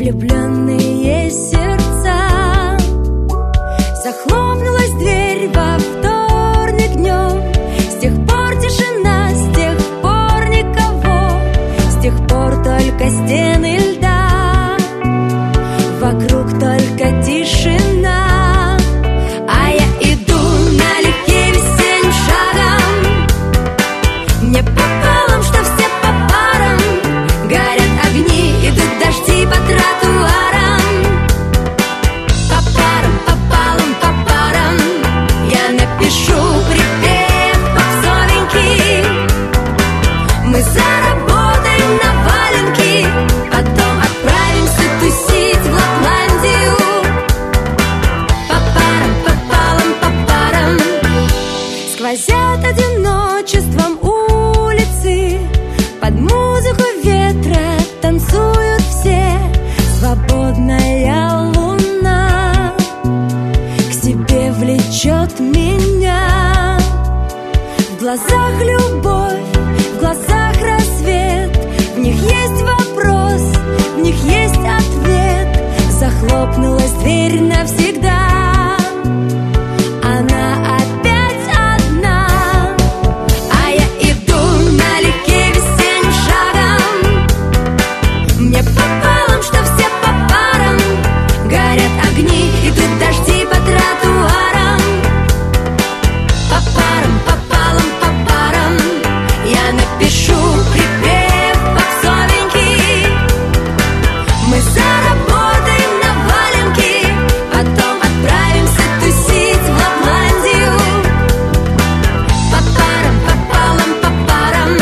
влюбленные сердца. Захлопнулась дверь во вторник днем. С тех пор тишина, с тех пор никого, с тех пор только стены льда, вокруг только тишина. А я иду налегке весенним шагом. Мне пополам, что все по парам. Горят огни, идут дожди по тротуарам. По парам, пополам, по парам. Я напишу припев попсовенький. Мы заработаем на валенки, потом отправимся тусить в Лапландию. По парам, пополам, по парам. Сквозят одиночеством улицы, под музыку ветра танцуют все. Свободная луна к себе влечет меня. В глазах любовь, в глазах рассвет. В них есть вопрос, в них есть ответ. Захлопнулась дверь навсегда. Она опять одна. А я иду налегке весенним шагом. Мне пополам, что все по парам. Горят огни, идут дожди по тротуарам. По парам, пополам, по парам. Я напишу припев попсовенький. Мы заработаем на валенки, потом отправимся тусить в Лапландию. По парам, пополам, по парам.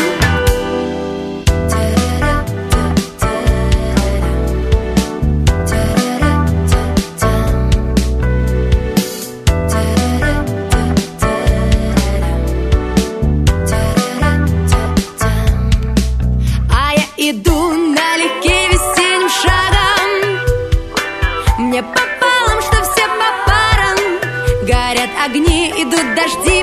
А я иду налегке весенним шагом. Мне пополам, что все по парам. Горят огни, идут дожди